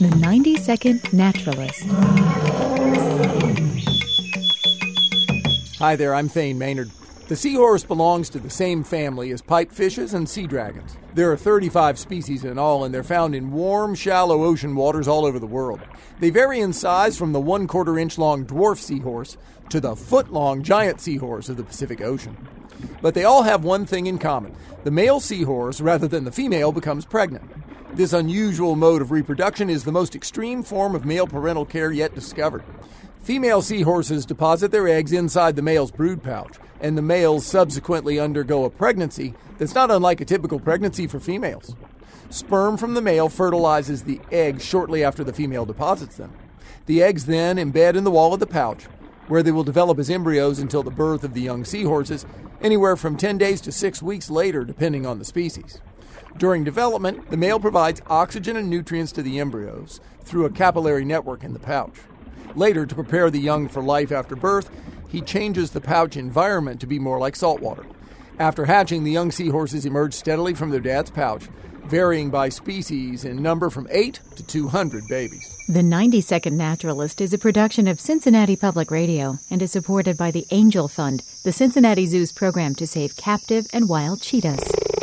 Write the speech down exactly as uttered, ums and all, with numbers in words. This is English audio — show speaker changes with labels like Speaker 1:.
Speaker 1: The ninety-second Naturalist.
Speaker 2: Hi there, I'm Thane Maynard. The seahorse belongs to the same family as pipefishes and sea dragons. There are thirty-five species in all, and they're found in warm, shallow ocean waters all over the world. They vary in size from the one-quarter inch long dwarf seahorse to the foot-long giant seahorse of the Pacific Ocean. But they all have one thing in common. The male seahorse, rather than the female, becomes pregnant. This unusual mode of reproduction is the most extreme form of male parental care yet discovered. Female seahorses deposit their eggs inside the male's brood pouch, and the males subsequently undergo a pregnancy that's not unlike a typical pregnancy for females. Sperm from the male fertilizes the eggs shortly after the female deposits them. The eggs then embed in the wall of the pouch, where they will develop as embryos until the birth of the young seahorses, anywhere from ten days to six weeks later, depending on the species. During development, the male provides oxygen and nutrients to the embryos through a capillary network in the pouch. Later, to prepare the young for life after birth, he changes the pouch environment to be more like saltwater. After hatching, the young seahorses emerge steadily from their dad's pouch, varying by species in number from eight to two hundred babies.
Speaker 1: The ninety-second Naturalist is a production of Cincinnati Public Radio and is supported by the Angel Fund, the Cincinnati Zoo's program to save captive and wild cheetahs.